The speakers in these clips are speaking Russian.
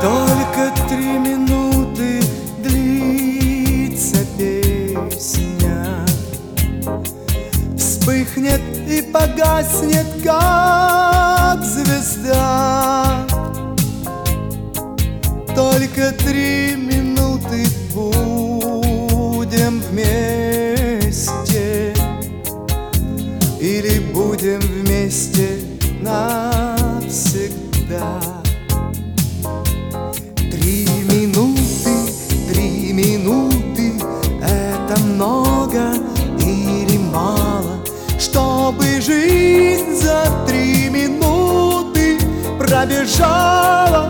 Только 3 минуты длится песня, вспыхнет и погаснет, как звезда. Только 3 минуты будем вместе, или будем вместе навсегда. 3 минуты, это много или мало, чтобы жизнь за 3 минуты пробежала.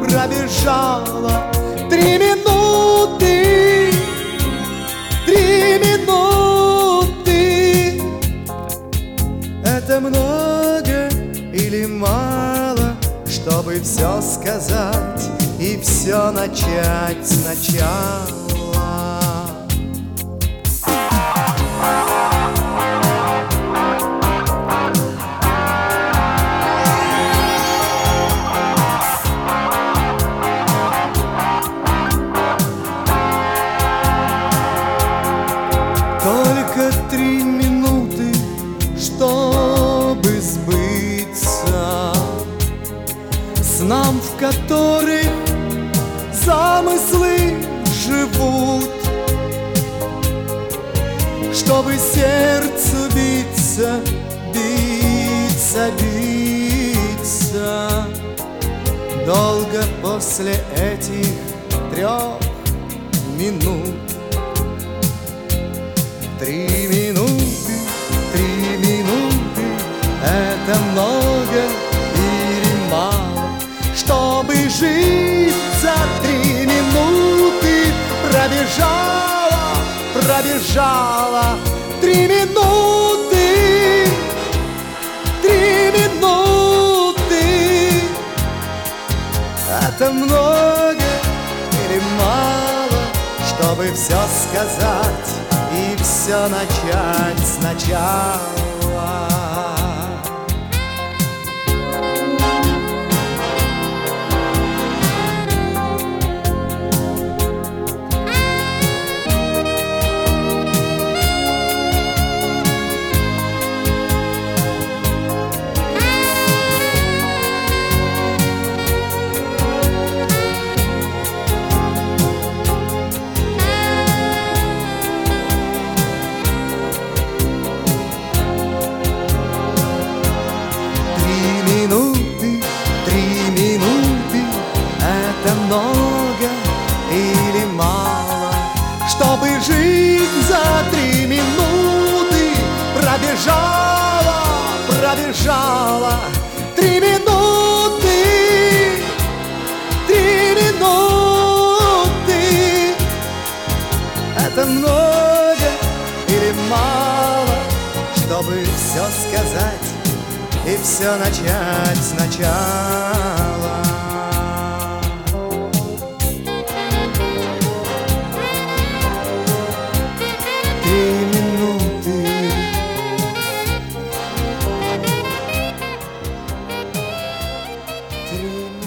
3 минуты, 3 минуты. Это много или мало, чтобы все сказать и все начать сначала. Только 3 минуты, чтобы сбыться снам, в которых замыслы живут, чтобы сердцу биться, биться, биться долго после этих 3 минут. 3 минуты, 3 минуты, это много или мало, чтобы жизнь за 3 минуты пробежала. 3 минуты, 3 минуты. Это много или мало, чтобы все сказать и все начать сначала. 3 минуты, это много или мало, чтобы жизнь за 3 минуты пробежала. 3 минуты, 3 минуты. Это много или мало, чтобы все сказать и все начать сначала. 3 минуты. 3 минуты.